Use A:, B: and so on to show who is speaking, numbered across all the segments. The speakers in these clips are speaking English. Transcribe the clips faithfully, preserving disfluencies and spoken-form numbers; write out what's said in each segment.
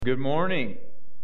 A: Good morning.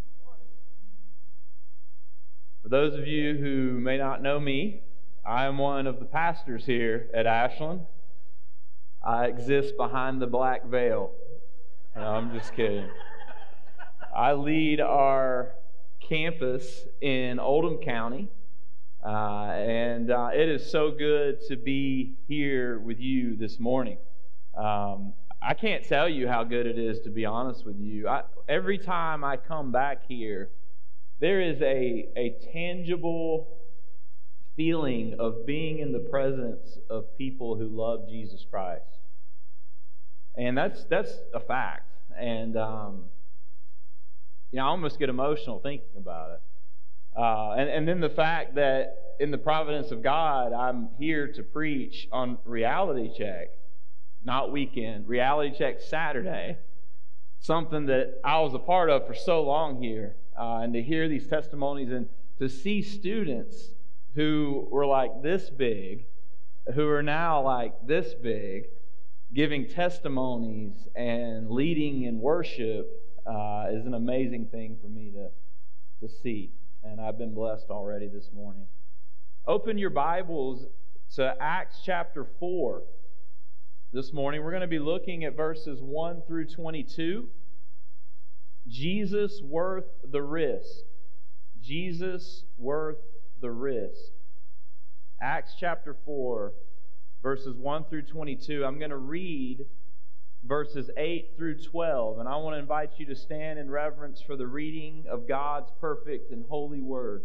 A: For those of you who may not know me, I am one of the pastors here at Ashland. I exist behind the black veil. No, I'm just kidding. I lead our campus in Oldham County, uh, and uh, it is so good to be here with you this morning. Um, I can't tell you how good it is, to be honest with you. I, every time I come back here, there is a, a tangible feeling of being in the presence of people who love Jesus Christ. And that's that's a fact. And, um, you know, I almost get emotional thinking about it. Uh, and, and then the fact that in the providence of God, I'm here to preach on Reality Check. Not weekend, Reality Check Saturday, something that I was a part of for so long here, uh, and to hear these testimonies and to see students who were like this big, who are now like this big, giving testimonies and leading in worship uh, is an amazing thing for me to, to see, and I've been blessed already this morning. Open your Bibles to Acts chapter four. This morning, we're going to be looking at verses one through twenty-two. Jesus worth the risk. Jesus worth the risk. Acts chapter four, verses one through twenty-two. I'm going to read verses eight through twelve, and I want to invite you to stand in reverence for the reading of God's perfect and holy word.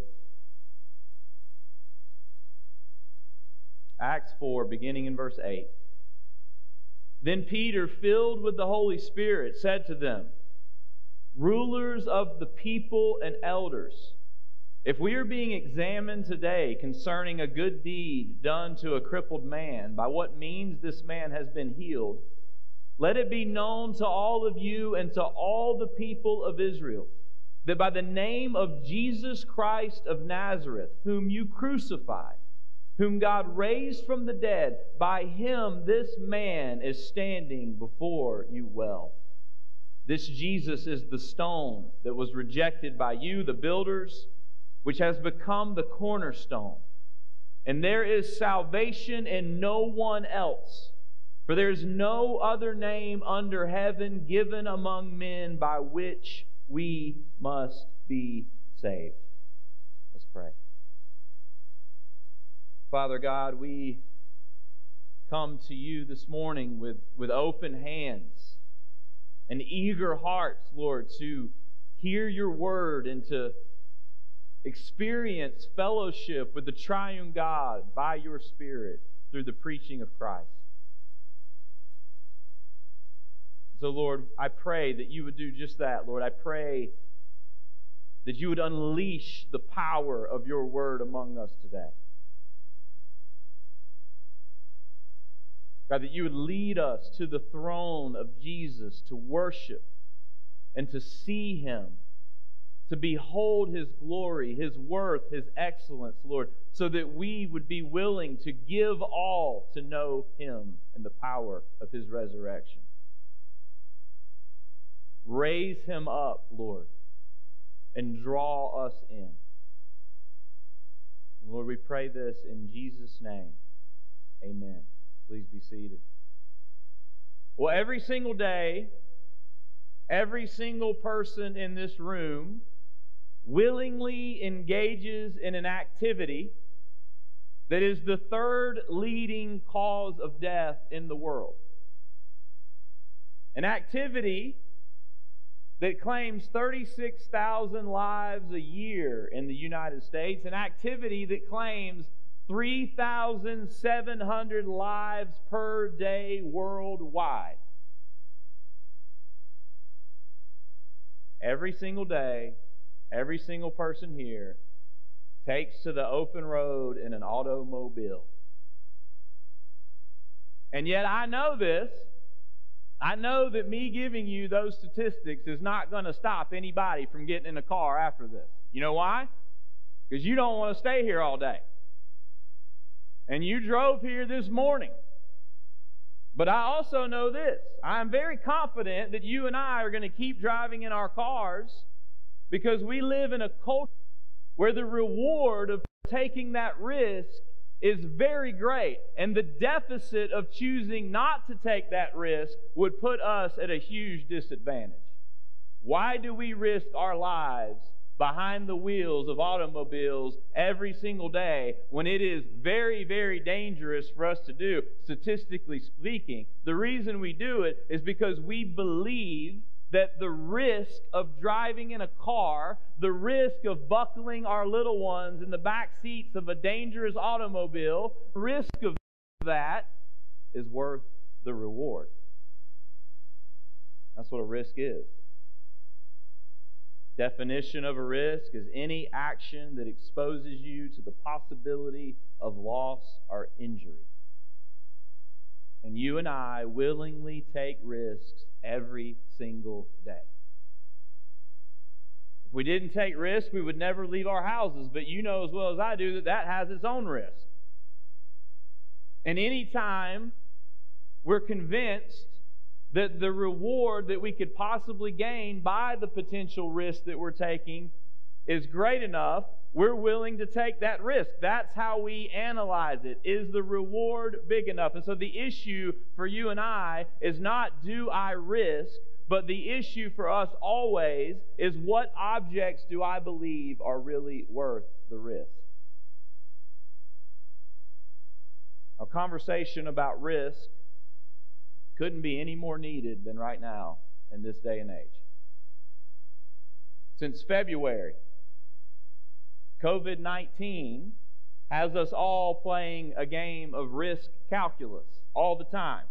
A: Acts four, beginning in verse eight. Then Peter, filled with the Holy Spirit, said to them, "Rulers of the people and elders, if we are being examined today concerning a good deed done to a crippled man, by what means this man has been healed, let it be known to all of you and to all the people of Israel, that by the name of Jesus Christ of Nazareth, whom you crucified, whom God raised from the dead, by him this man is standing before you well. This Jesus is the stone that was rejected by you, the builders, which has become the cornerstone. And there is salvation in no one else, for there is no other name under heaven given among men by which we must be saved." Let's pray. Father God, we come to you this morning with, with open hands and eager hearts, Lord, to hear your word and to experience fellowship with the triune God by your Spirit through the preaching of Christ. So, Lord, I pray that you would do just that, Lord. I pray that you would unleash the power of your word among us today. God, that you would lead us to the throne of Jesus to worship and to see him, to behold his glory, his worth, his excellence, Lord, so that we would be willing to give all to know him and the power of his resurrection. Raise him up, Lord, and draw us in. And Lord, we pray this in Jesus' name. Amen. Please be seated. Well, every single day, every single person in this room willingly engages in an activity that is the third leading cause of death in the world. An activity that claims thirty-six thousand lives a year in the United States, an activity that claims three thousand seven hundred lives per day worldwide. Every single day, every single person here takes to the open road in an automobile. And yet I know this. I know that me giving you those statistics is not going to stop anybody from getting in a car after this. You know why? Because you don't want to stay here all day. And you drove here this morning. But I also know this. I'm very confident that you and I are going to keep driving in our cars because we live in a culture where the reward of taking that risk is very great. And the deficit of choosing not to take that risk would put us at a huge disadvantage. Why do we risk our lives behind the wheels of automobiles every single day when it is very, very dangerous for us to do, statistically speaking? The reason we do it is because we believe that the risk of driving in a car, the risk of buckling our little ones in the back seats of a dangerous automobile, the risk of that is worth the reward. That's what a risk is. Definition of a risk is any action that exposes you to the possibility of loss or injury. And you and I willingly take risks every single day. If we didn't take risks, we would never leave our houses. But you know as well as I do that that has its own risk. And anytime we're convinced that the reward that we could possibly gain by the potential risk that we're taking is great enough, we're willing to take that risk. That's how we analyze it. Is the reward big enough? And so the issue for you and I is not do I risk, but the issue for us always is what objects do I believe are really worth the risk? A conversation about risk couldn't be any more needed than right now in this day and age. Since February, COVID nineteen has us all playing a game of risk calculus all the time.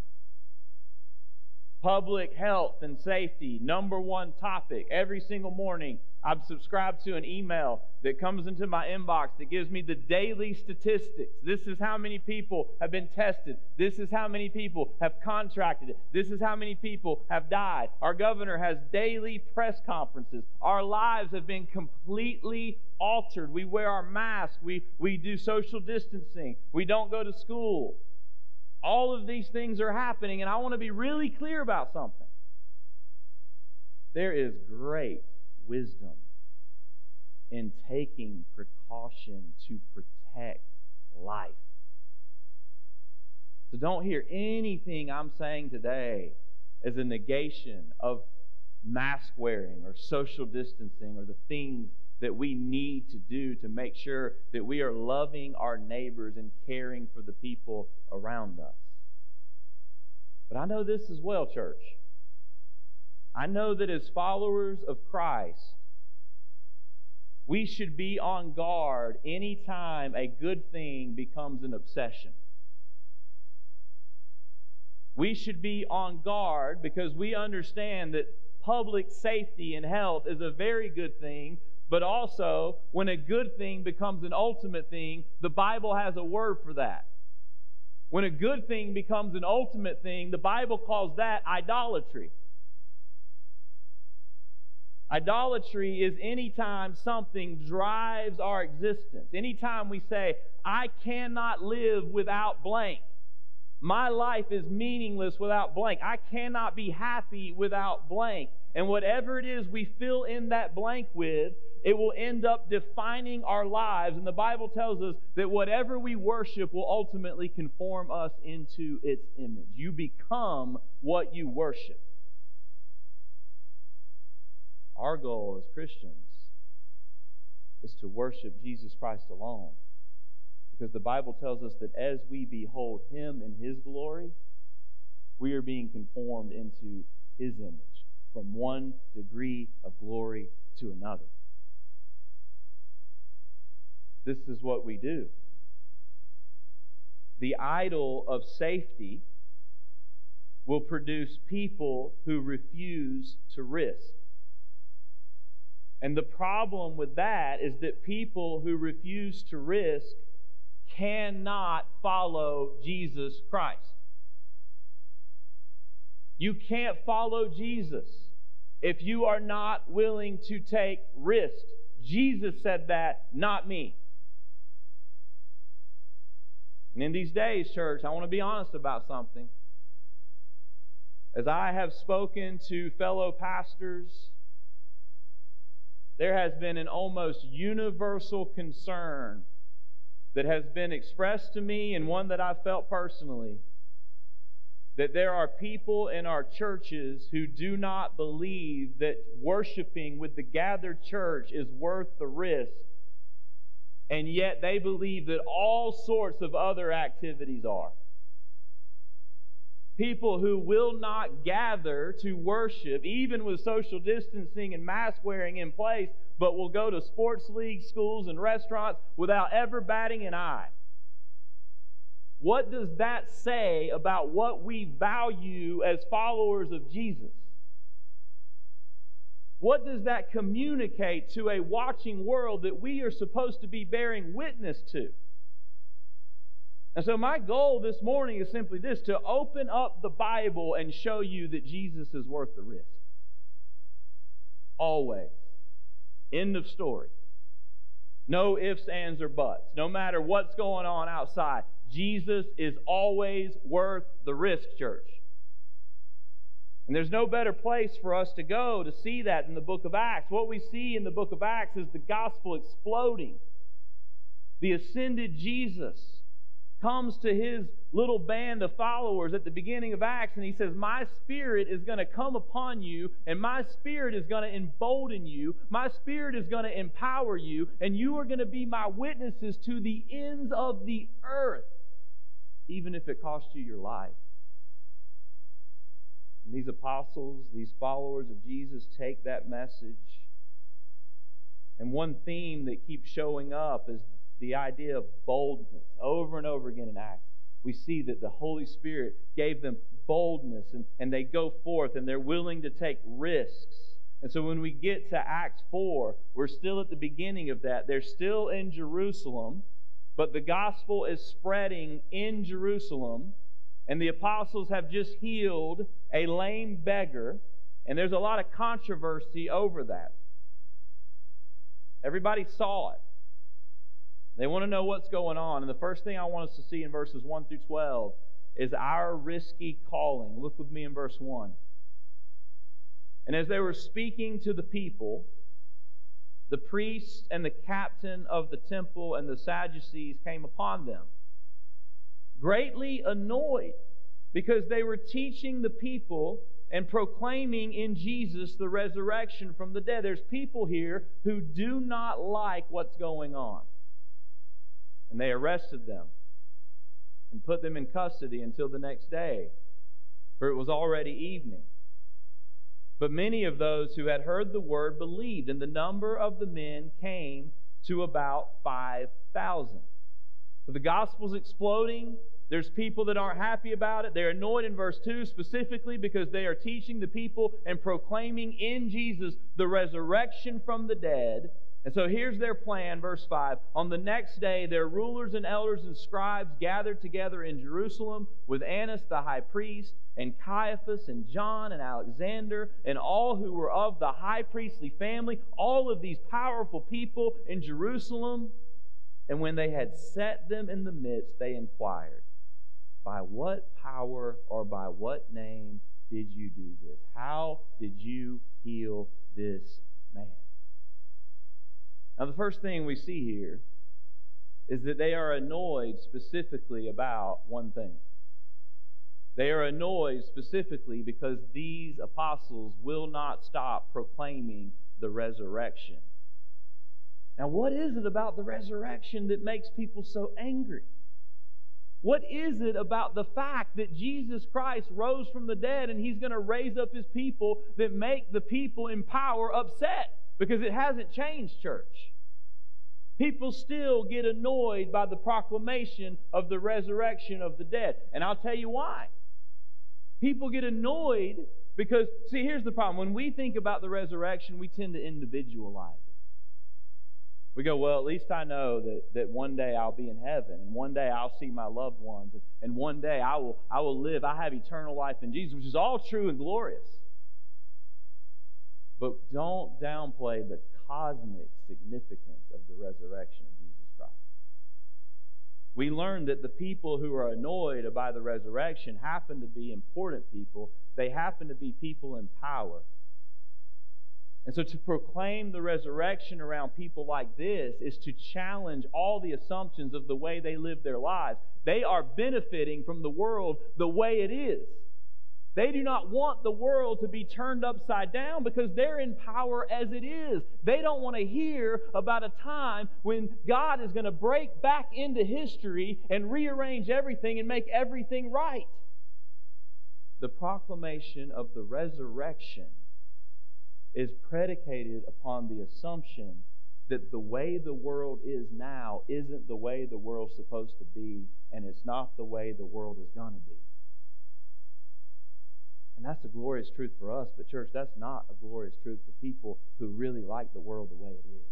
A: Public health and safety, number one topic. Every single morning, I'm subscribed to an email that comes into my inbox that gives me the daily statistics. This is how many people have been tested. This is how many people have contracted it. This is how many people have died. Our governor has daily press conferences. Our lives have been completely altered. We wear our masks. We, we do social distancing. We don't go to school. All of these things are happening, and I want to be really clear about something. There is great wisdom in taking precaution to protect life. So don't hear anything I'm saying today as a negation of mask wearing or social distancing or the things that we need to do to make sure that we are loving our neighbors and caring for the people around us. But I know this as well, church. I know that as followers of Christ, we should be on guard anytime a good thing becomes an obsession. We should be on guard because we understand that public safety and health is a very good thing, but also when a good thing becomes an ultimate thing, the Bible has a word for that. When a good thing becomes an ultimate thing, the Bible calls that idolatry. Idolatry is anytime something drives our existence. Anytime we say, I cannot live without blank. My life is meaningless without blank. I cannot be happy without blank. And whatever it is we fill in that blank with, it will end up defining our lives. And the Bible tells us that whatever we worship will ultimately conform us into its image. You become what you worship. Our goal as Christians is to worship Jesus Christ alone. Because the Bible tells us that as we behold Him in His glory, we are being conformed into His image from one degree of glory to another. This is what we do. The idol of safety will produce people who refuse to risk. And the problem with that is that people who refuse to risk cannot follow Jesus Christ. You can't follow Jesus if you are not willing to take risks. Jesus said that, not me. And in these days, church, I want to be honest about something. As I have spoken to fellow pastors, there has been an almost universal concern that has been expressed to me, and one that I've felt personally, that there are people in our churches who do not believe that worshiping with the gathered church is worth the risk, and yet they believe that all sorts of other activities are. People who will not gather to worship, even with social distancing and mask wearing in place, but will go to sports leagues, schools, and restaurants without ever batting an eye. What does that say about what we value as followers of Jesus? What does that communicate to a watching world that we are supposed to be bearing witness to? And so my goal this morning is simply this: to open up the Bible and show you that Jesus is worth the risk. Always. End of story. No ifs, ands, or buts. No matter what's going on outside, Jesus is always worth the risk, church. And there's no better place for us to go to see that in the book of Acts. What we see in the book of Acts is the gospel exploding. The ascended Jesus comes to his little band of followers at the beginning of Acts, and he says, my Spirit is going to come upon you, and my Spirit is going to embolden you. My Spirit is going to empower you, and you are going to be my witnesses to the ends of the earth, even if it costs you your life. And these apostles, these followers of Jesus, take that message. And one theme that keeps showing up is the idea of boldness. Over and over again in Acts, we see that the Holy Spirit gave them boldness, and, and they go forth, and they're willing to take risks. And so when we get to Acts four, we're still at the beginning of that. They're still in Jerusalem, but the gospel is spreading in Jerusalem, and the apostles have just healed a lame beggar, and there's a lot of controversy over that. Everybody saw it. They want to know what's going on. And the first thing I want us to see in verses one through twelve is our risky calling. Look with me in verse one. And as they were speaking to the people, the priests and the captain of the temple and the Sadducees came upon them, greatly annoyed, because they were teaching the people and proclaiming in Jesus the resurrection from the dead. There's people here who do not like what's going on. And they arrested them and put them in custody until the next day, for it was already evening. But many of those who had heard the word believed, and the number of the men came to about five thousand. So the gospel's exploding. There's people that aren't happy about it. They're annoyed in verse two specifically because they are teaching the people and proclaiming in Jesus the resurrection from the dead. And so here's their plan, verse five. On the next day, their rulers and elders and scribes gathered together in Jerusalem with Annas the high priest, and Caiaphas, and John, and Alexander, and all who were of the high priestly family, all of these powerful people in Jerusalem. And when they had set them in the midst, they inquired, by what power or by what name did you do this? How did you heal this man? Now, the first thing we see here is that they are annoyed specifically about one thing. They are annoyed specifically because these apostles will not stop proclaiming the resurrection. Now, what is it about the resurrection that makes people so angry? What is it about the fact that Jesus Christ rose from the dead and He's going to raise up His people that make the people in power upset? Because it hasn't changed, church. People still get annoyed by the proclamation of the resurrection of the dead. And I'll tell you why. People get annoyed because, see, here's the problem. When we think about the resurrection, we tend to individualize it. We go, well, at least I know that, that one day I'll be in heaven, and one day I'll see my loved ones, and, and one day I will, I will live, I have eternal life in Jesus, which is all true and glorious. But don't downplay the cosmic significance of the resurrection of Jesus Christ. we learn that the people who are annoyed by the resurrection happen to be important people. They happen to be people in power. And so to proclaim the resurrection around people like this is to challenge all the assumptions of the way they live their lives. They are benefiting from the world the way it is. They do not want the world to be turned upside down because they're in power as it is. They don't want to hear about a time when God is going to break back into history and rearrange everything and make everything right. The proclamation of the resurrection is predicated upon the assumption that the way the world is now isn't the way the world's supposed to be, and it's not the way the world is going to be. And that's a glorious truth for us, but church, that's not a glorious truth for people who really like the world the way it is.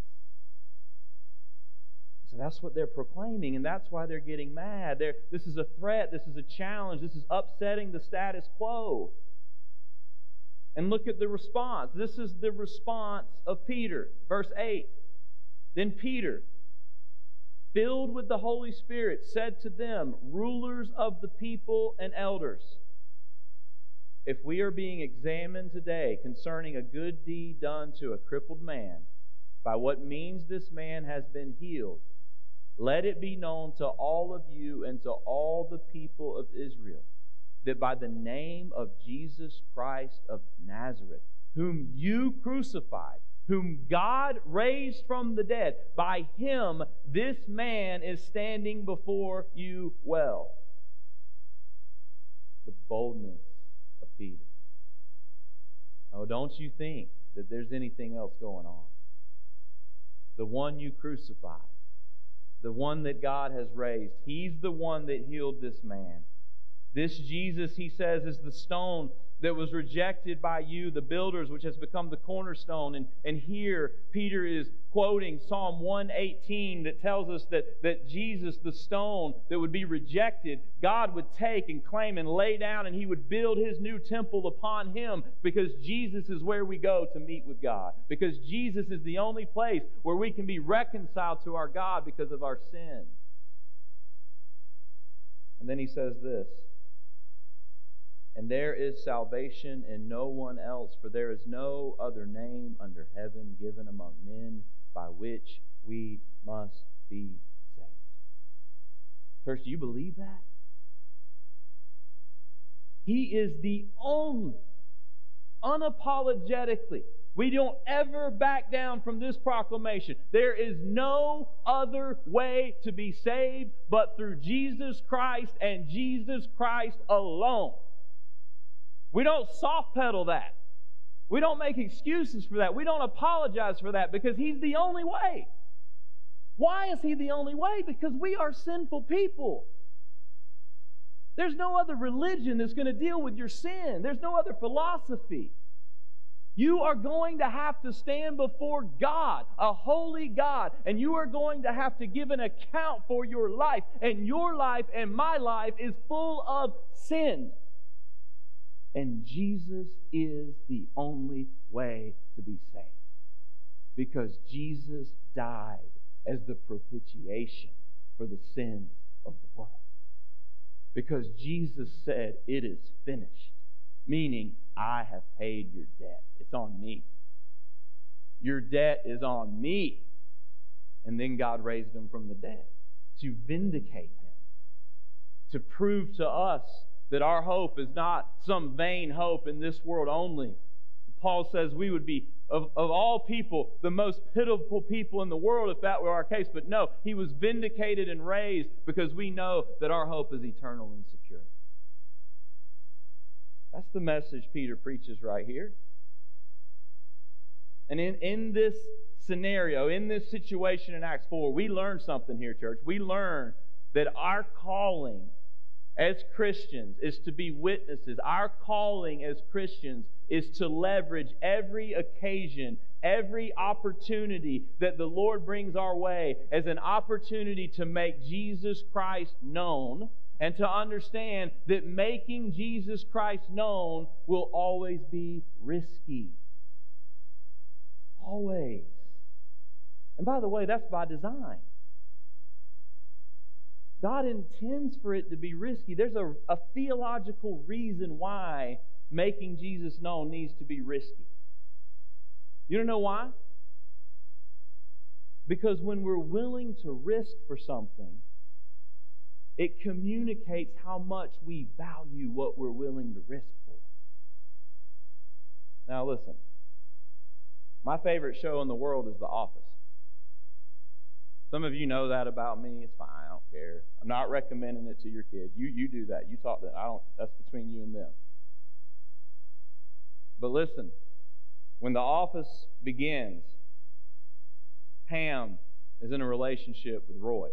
A: So that's what they're proclaiming, and that's why they're getting mad. They're, this is a threat, this is a challenge, this is upsetting the status quo. And look at the response. This is the response of Peter. Verse eight. Then Peter, filled with the Holy Spirit, said to them, rulers of the people and elders, if we are being examined today concerning a good deed done to a crippled man, by what means this man has been healed, let it be known to all of you and to all the people of Israel that by the name of Jesus Christ of Nazareth, whom you crucified, whom God raised from the dead, by Him this man is standing before you well. The boldness of Peter. Oh, don't you think that there's anything else going on? The one you crucified, the one that God has raised, He's the one that healed this man. This Jesus, he says, is the stone that was rejected by you, the builders, which has become the cornerstone. And, and here, Peter is quoting Psalm one eighteen that tells us that, that Jesus, the stone that would be rejected, God would take and claim and lay down, and He would build His new temple upon Him, because Jesus is where we go to meet with God. Because Jesus is the only place where we can be reconciled to our God because of our sin. And then he says this, and there is salvation in no one else, for there is no other name under heaven given among men by which we must be saved. Church, do you believe that? He is the only, unapologetically, we don't ever back down from this proclamation. There is no other way to be saved but through Jesus Christ and Jesus Christ alone. We don't soft pedal that. We don't make excuses for that. We don't apologize for that, because He's the only way. Why is He the only way? Because we are sinful people. There's no other religion that's going to deal with your sin. There's no other philosophy. You are going to have to stand before God, a holy God, and you are going to have to give an account for your life. And your life and my life is full of sin. And Jesus is the only way to be saved, because Jesus died as the propitiation for the sins of the world. Because Jesus said, it is finished, meaning I have paid your debt. It's on me. Your debt is on me. And then God raised Him from the dead to vindicate Him, to prove to us that our hope is not some vain hope in this world only. Paul says we would be, of, of all people, the most pitiful people in the world if that were our case. But no, He was vindicated and raised because we know that our hope is eternal and secure. That's the message Peter preaches right here. And in, in this scenario, in this situation in Acts four, we learn something here, church. We learn that our calling as Christians is to be witnesses. Our calling as Christians is to leverage every occasion, every opportunity that the Lord brings our way as an opportunity to make Jesus Christ known, and to understand that making Jesus Christ known will always be risky. Always. And by the way, that's by design. God intends for it to be risky. There's a, a theological reason why making Jesus known needs to be risky. You don't know why? Because when we're willing to risk for something, it communicates how much we value what we're willing to risk for. Now listen, my favorite show in the world is The Office. Some of you know that about me. It's fine. I don't care. I'm not recommending it to your kids. You you do that. You talk that. I don't. That's between you and them. But listen, when The Office begins, Pam is in a relationship with Roy.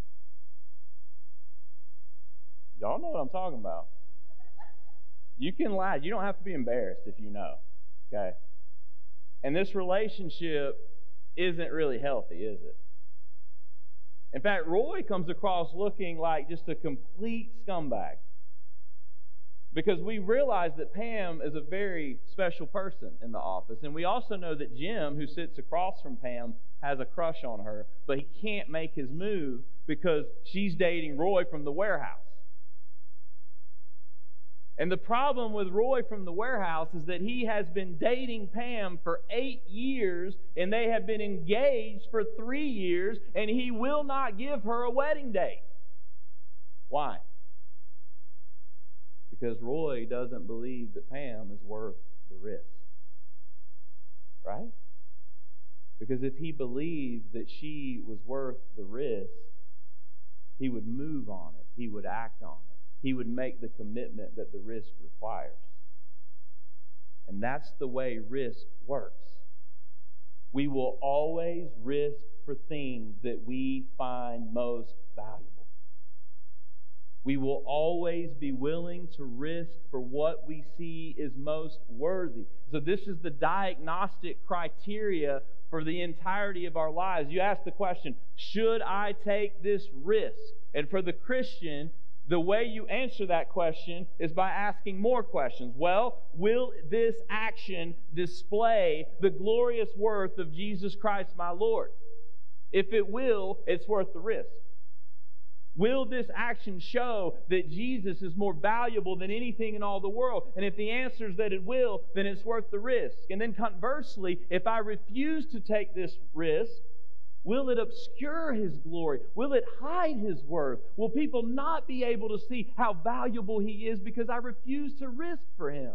A: Y'all know what I'm talking about. You can lie. You don't have to be embarrassed if you know. Okay? And this relationship isn't really healthy, is it? In fact, Roy comes across looking like just a complete scumbag. Because we realize that Pam is a very special person in the office. And we also know that Jim, who sits across from Pam, has a crush on her. But he can't make his move because she's dating Roy from the warehouse. And the problem with Roy from the warehouse is that he has been dating Pam for eight years, and they have been engaged for three years, and he will not give her a wedding date. Why? Because Roy doesn't believe that Pam is worth the risk. Right? Because if he believed that she was worth the risk, he would move on it. He would act on it. He would make the commitment that the risk requires. And that's the way risk works. We will always risk for things that we find most valuable. We will always be willing to risk for what we see is most worthy. So this is the diagnostic criteria for the entirety of our lives. You ask the question, should I take this risk? And for the Christian, the way you answer that question is by asking more questions. Well, will this action display the glorious worth of Jesus Christ my Lord? If it will, it's worth the risk. Will this action show that Jesus is more valuable than anything in all the world? And if the answer is that it will, then it's worth the risk. And then conversely, if I refuse to take this risk, will it obscure His glory? Will it hide His worth? Will people not be able to see how valuable He is because I refuse to risk for Him?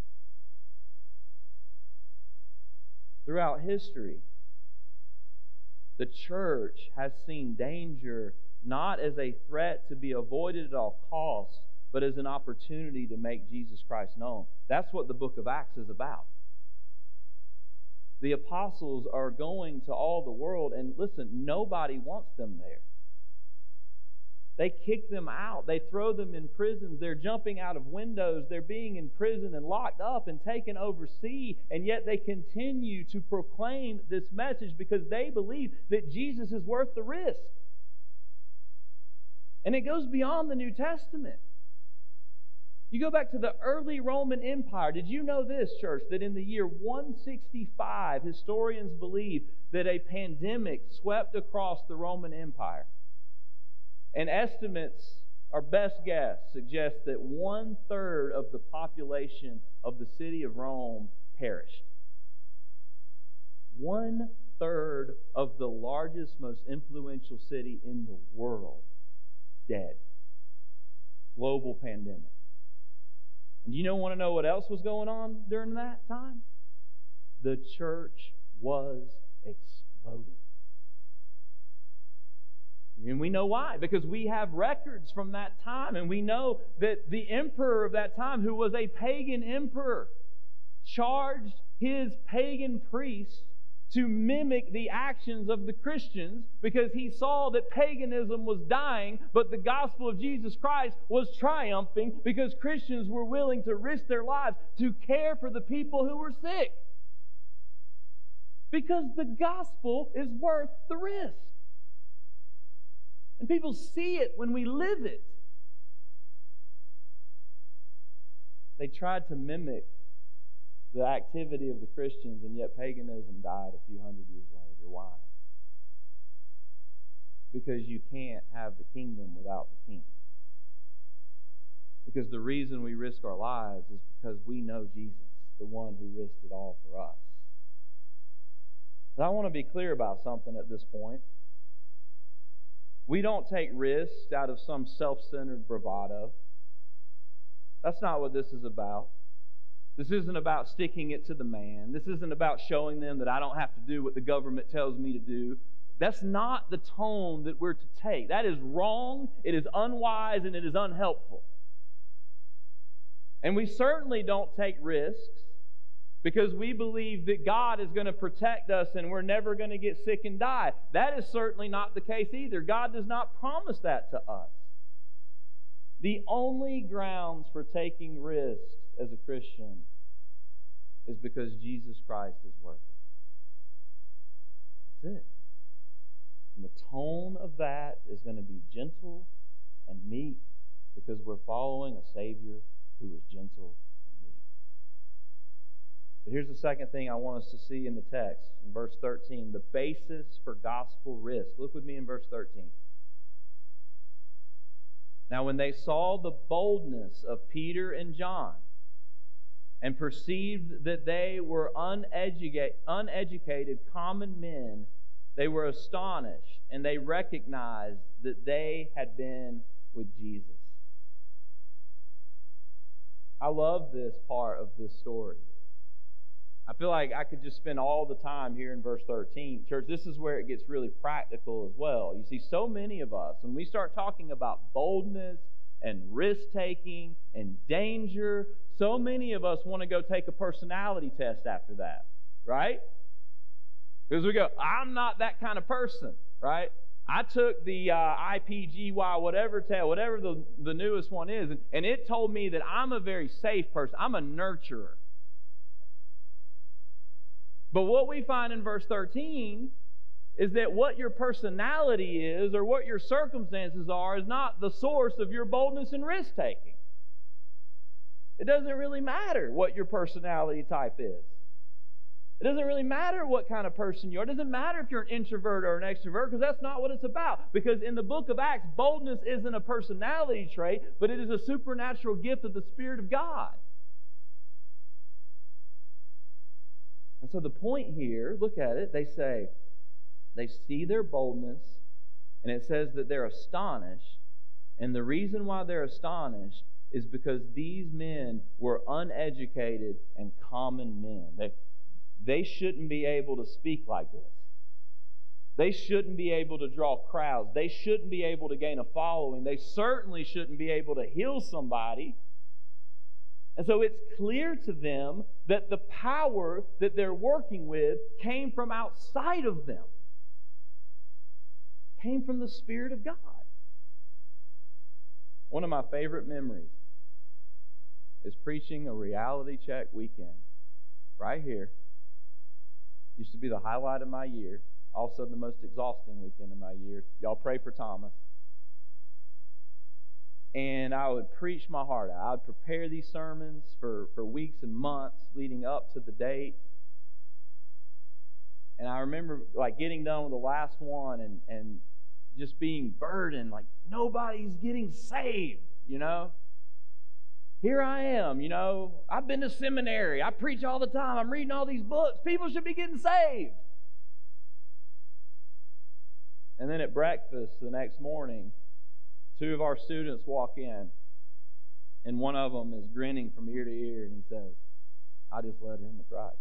A: Throughout history, the church has seen danger not as a threat to be avoided at all costs, but as an opportunity to make Jesus Christ known. That's what the book of Acts is about. The apostles are going to all the world, and listen, nobody wants them there. They kick them out. They throw them in prisons. They're jumping out of windows. They're being imprisoned and locked up and taken overseas, and yet they continue to proclaim this message because they believe that Jesus is worth the risk. And it goes beyond the New Testament. You go back to the early Roman Empire. Did you know this, church, that in the year one sixty-five, historians believe that a pandemic swept across the Roman Empire? And estimates, our best guess, suggest that one-third of the population of the city of Rome perished. One-third of the largest, most influential city in the world dead. Global pandemic. And you don't want to know what else was going on during that time? The church was exploding. And we know why. Because we have records from that time. And we know that the emperor of that time, who was a pagan emperor, charged his pagan priests to mimic the actions of the Christians because he saw that paganism was dying, but the gospel of Jesus Christ was triumphing because Christians were willing to risk their lives to care for the people who were sick. Because the gospel is worth the risk. And people see it when we live it. They tried to mimic the activity of the Christians, and yet paganism died a few hundred years later. Why? because you can't have the kingdom without the king. Because the reason we risk our lives is because we know Jesus, the one who risked it all for us. But I want to be clear about something at this point. We don't take risks out of some self-centered bravado. That's not what this is about. This isn't about sticking it to the man. This isn't about showing them that I don't have to do what the government tells me to do. That's not the tone that we're to take. That is wrong, it is unwise, and it is unhelpful. And we certainly don't take risks because we believe that God is going to protect us and we're never going to get sick and die. That is certainly not the case either. God does not promise that to us. The only grounds for taking risks as a Christian is because Jesus Christ is worth it. That's it. And the tone of that is going to be gentle and meek because we're following a Savior who is gentle and meek. But here's the second thing I want us to see in the text, in verse thirteen, the basis for gospel risk. Look with me in verse thirteen. Now when they saw the boldness of Peter and John and perceived that they were uneducated, uneducated common men, they were astonished, and they recognized that they had been with Jesus. I love this part of this story. I feel like I could just spend all the time here in verse thirteen. Church, this is where it gets really practical as well. You see, so many of us, when we start talking about boldness and risk-taking and danger, so many of us want to go take a personality test after that, right? Because we go, I'm not that kind of person, right? I took the uh, I P G Y, whatever test, whatever the, the newest one is, and, and it told me that I'm a very safe person. I'm a nurturer. But what we find in verse thirteen is that what your personality is or what your circumstances are is not the source of your boldness and risk-taking. It doesn't really matter what your personality type is. It doesn't really matter what kind of person you are. It doesn't matter if you're an introvert or an extrovert, because that's not what it's about. Because in the book of Acts, boldness isn't a personality trait, but it is a supernatural gift of the Spirit of God. And so the point here, look at it, they say, they see their boldness, and it says that they're astonished. And the reason why they're astonished is because these men were uneducated and common men. They, They shouldn't be able to speak like this. They shouldn't be able to draw crowds. They shouldn't be able to gain a following. They certainly shouldn't be able to heal somebody. And so it's clear to them that the power that they're working with came from outside of them. Came from the Spirit of God. One of my favorite memories is preaching a reality check weekend right here. Used to be the highlight of my year. Also the most exhausting weekend of my year. Y'all pray for Thomas. And I would preach my heart out. I would prepare these sermons for, for weeks and months leading up to the date. And I remember like getting done with the last one and, and just being burdened, like nobody's getting saved, you know? Here I am, you know, I've been to seminary. I preach all the time. I'm reading all these books. People should be getting saved. And then at breakfast the next morning, two of our students walk in, and one of them is grinning from ear to ear, and he says, I just led him to Christ.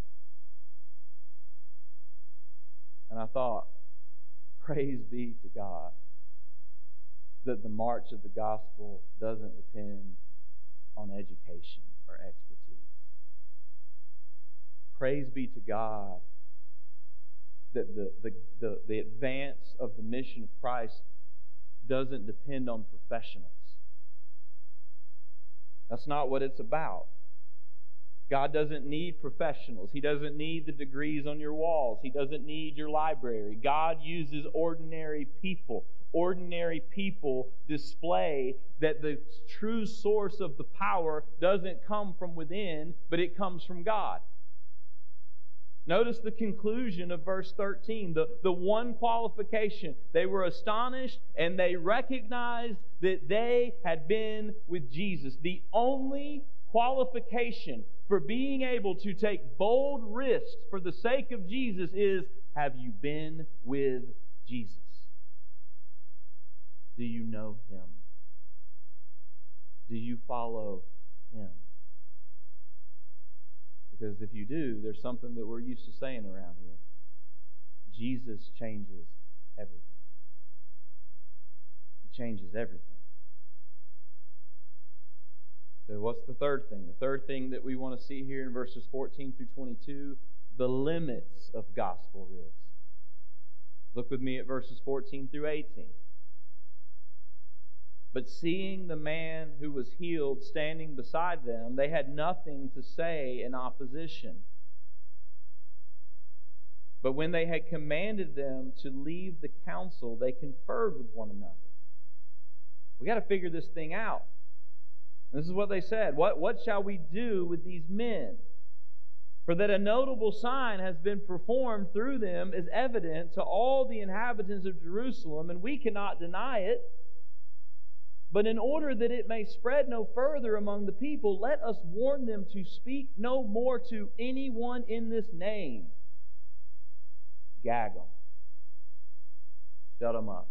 A: And I thought, praise be to God that the march of the gospel doesn't depend on education or expertise. Praise be to God that the, the, the, the advance of the mission of Christ doesn't depend on professionals. That's not what it's about. God doesn't need professionals. He doesn't need the degrees on your walls. He doesn't need your library. God uses ordinary people. Ordinary people display that the true source of the power doesn't come from within, but it comes from God. Notice the conclusion of verse thirteen, the, the one qualification. They were astonished and they recognized that they had been with Jesus. The only qualification for being able to take bold risks for the sake of Jesus is, have you been with Jesus? Do you know Him? Do you follow Him? Because if you do, there's something that we're used to saying around here. Jesus changes everything. He changes everything. So what's the third thing? The third thing that we want to see here in verses fourteen through twenty-two, the limits of gospel risk. Look with me at verses fourteen through eighteen. But seeing the man who was healed standing beside them, they had nothing to say in opposition. But when they had commanded them to leave the council, they conferred with one another. We got to figure this thing out. And this is what they said. What, what shall we do with these men? For that a notable sign has been performed through them is evident to all the inhabitants of Jerusalem, and we cannot deny it. But in order that it may spread no further among the people, let us warn them to speak no more to anyone in this name. Gag them. Shut them up.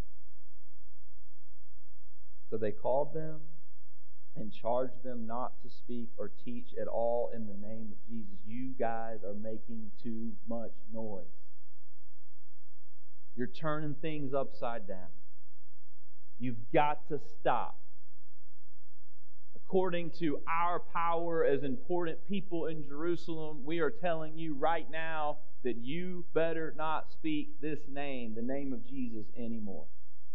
A: So they called them and charged them not to speak or teach at all in the name of Jesus. You guys are making too much noise. You're turning things upside down. You've got to stop. According to our power as important people in Jerusalem, we are telling you right now that you better not speak this name, the name of Jesus, anymore.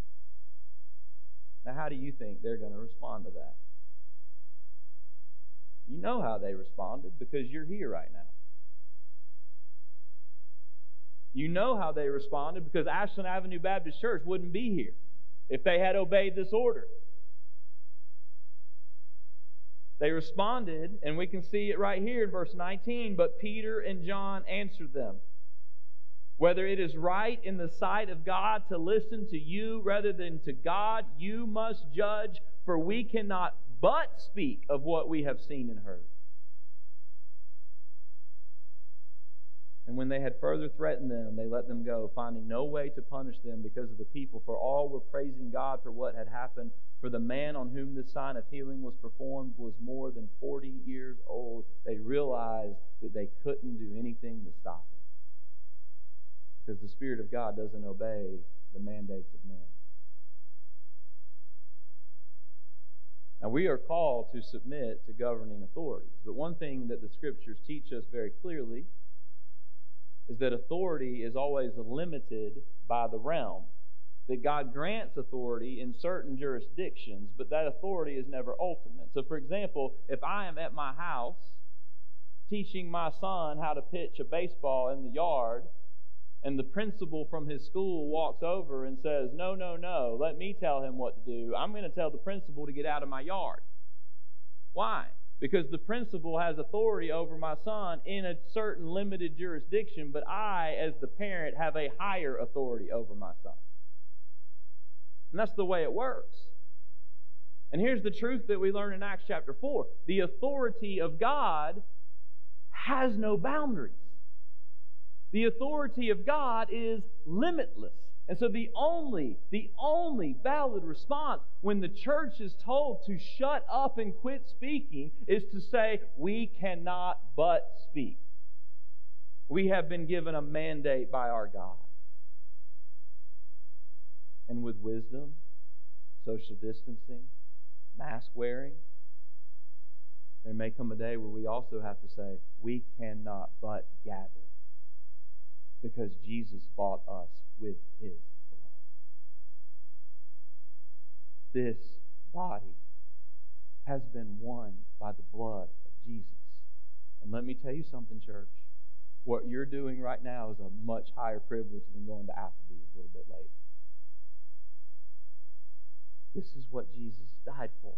A: Now, how do you think they're going to respond to that? You know how they responded because you're here right now. You know how they responded because Ashland Avenue Baptist Church wouldn't be here if they had obeyed this order. They responded, and we can see it right here in verse nineteen, but Peter and John answered them, whether it is right in the sight of God to listen to you rather than to God, you must judge, for we cannot but speak of what we have seen and heard. And when they had further threatened them, they let them go, finding no way to punish them because of the people, for all were praising God for what had happened. For the man on whom this sign of healing was performed was more than forty years old. They realized that they couldn't do anything to stop it, because the Spirit of God doesn't obey the mandates of men. Now, we are called to submit to governing authorities, but one thing that the Scriptures teach us very clearly is that authority is always limited by the realm. That God grants authority in certain jurisdictions, but that authority is never ultimate. So, for example, if I am at my house teaching my son how to pitch a baseball in the yard, and the principal from his school walks over and says, no, no, no, let me tell him what to do, I'm going to tell the principal to get out of my yard. Why? Because the principal has authority over my son in a certain limited jurisdiction, but I, as the parent, have a higher authority over my son. And that's the way it works. And here's the truth that we learn in Acts chapter four. The authority of God has no boundaries. The authority of God is limitless. And so the only, the only valid response when the church is told to shut up and quit speaking is to say, we cannot but speak. We have been given a mandate by our God. And with wisdom, social distancing, mask wearing, there may come a day where we also have to say, we cannot but gather, because Jesus bought us with His blood. This body has been won by the blood of Jesus. And let me tell you something, church. What you're doing right now is a much higher privilege than going to Applebee's a little bit later. This is what Jesus died for.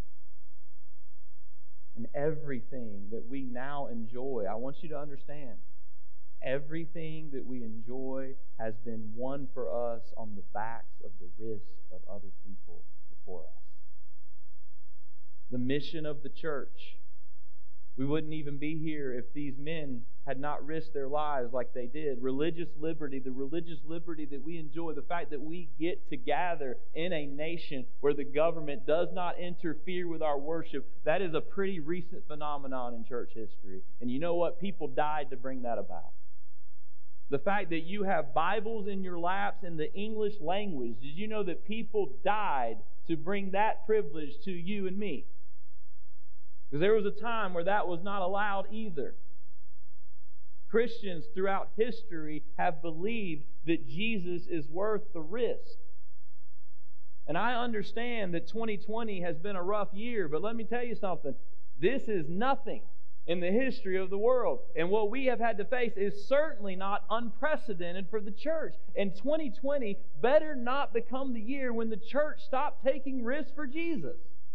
A: And everything that we now enjoy, I want you to understand, Everything that we enjoy has been won for us on the backs of the risk of other people before us. The mission of the church. We wouldn't even be here if these men had not risked their lives like they did. Religious liberty, the religious liberty that we enjoy, the fact that we get to gather in a nation where the government does not interfere with our worship, that is a pretty recent phenomenon in church history. And you know what? People died to bring that about. The fact that you have Bibles in your laps in the English language, did you know that people died to bring that privilege to you and me? Because there was a time where that was not allowed either. Christians throughout history have believed that Jesus is worth the risk. And I understand that twenty twenty has been a rough year, but let me tell you something. This is nothing in the history of the world. And what we have had to face is certainly not unprecedented for the church. And twenty twenty better not become the year when the church stopped taking risks for Jesus.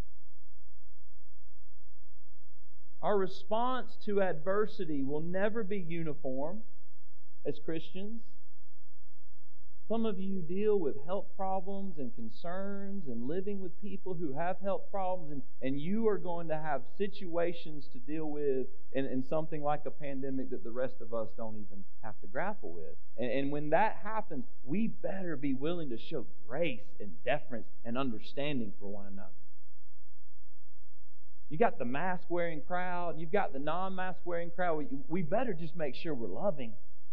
A: Our response to adversity will never be uniform as Christians. Some of you deal with health problems and concerns and living with people who have health problems, and, and you are going to have situations to deal with in, in something like a pandemic that the rest of us don't even have to grapple with. And, and when that happens, we better be willing to show grace and deference and understanding for one another. You got the mask-wearing crowd, you've got the non-mask-wearing crowd. We, we better just make sure we're loving.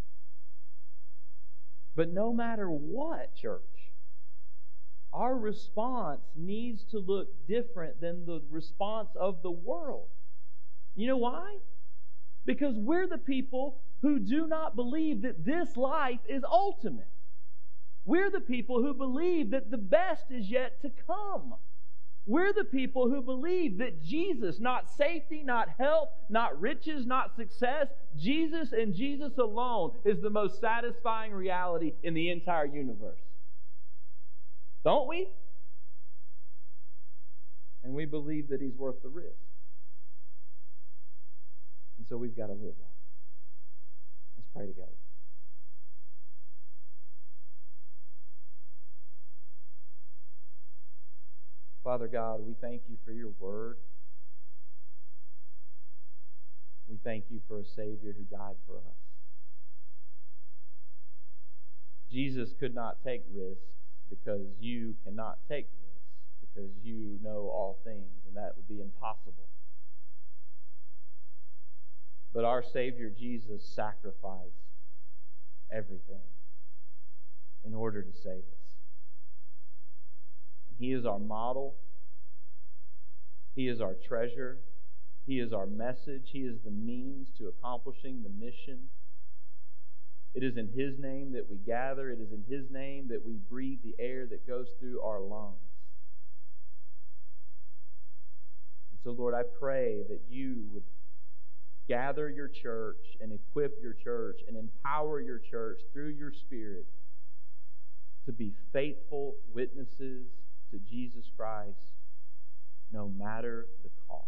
A: But no matter what, church, our response needs to look different than the response of the world. You know why? Because we're the people who do not believe that this life is ultimate. We're the people who believe that the best is yet to come. We're the people who believe that Jesus, not safety, not health, not riches, not success, Jesus and Jesus alone is the most satisfying reality in the entire universe. Don't we? And we believe that He's worth the risk. And so we've got to live like it. Let's pray together. Father God, we thank You for Your word. We thank You for a Savior who died for us. Jesus could not take risks because You cannot take risks, because You know all things, and that would be impossible. But our Savior Jesus sacrificed everything in order to save us. He is our model. He is our treasure. He is our message. He is the means to accomplishing the mission. It is in His name that we gather. It is in His name that we breathe the air that goes through our lungs. And so, Lord, I pray that You would gather Your church and equip Your church and empower Your church through Your Spirit to be faithful witnesses to Jesus Christ, no matter the cost,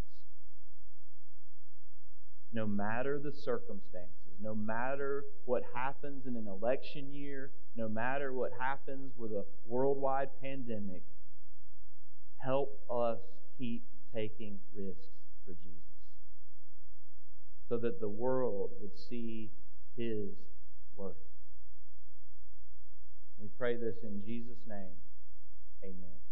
A: no matter the circumstances, no matter what happens in an election year, no matter what happens with a worldwide pandemic. Help us keep taking risks for Jesus so that the world would see His worth. We pray this in Jesus' name. Amen.